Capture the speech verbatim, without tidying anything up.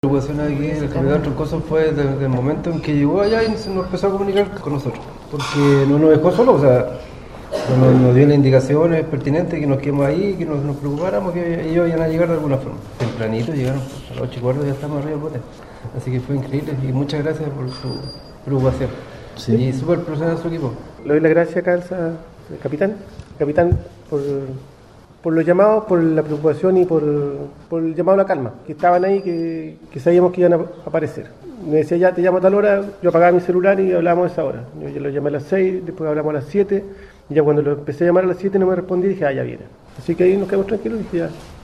La preocupación aquí del capitán Troncoso fue desde el momento en que llegó allá y se nos empezó a comunicar con nosotros, porque no nos dejó solos, o sea, nos, nos dio las indicaciones pertinentes que nos quedemos ahí, que nos, nos preocupáramos, que ellos iban a llegar de alguna forma. Tempranito llegaron, a las ocho y cuarto ya estamos arriba del bote, así que fue increíble y muchas gracias por su preocupación. Sí. Y súper profesional su equipo. Le doy las gracias acá al capitán, capitán por... por los llamados, por la preocupación y por, por el llamado a la calma, que estaban ahí, que, que sabíamos que iban a aparecer. Me decía, ya te llamo a tal hora, yo apagaba mi celular y hablábamos a esa hora. Yo, yo lo llamé a las seis, después hablamos a las siete, y ya cuando lo empecé a llamar a las siete no me respondí y dije, ah, ya viene. Así que ahí nos quedamos tranquilos y dije, ya,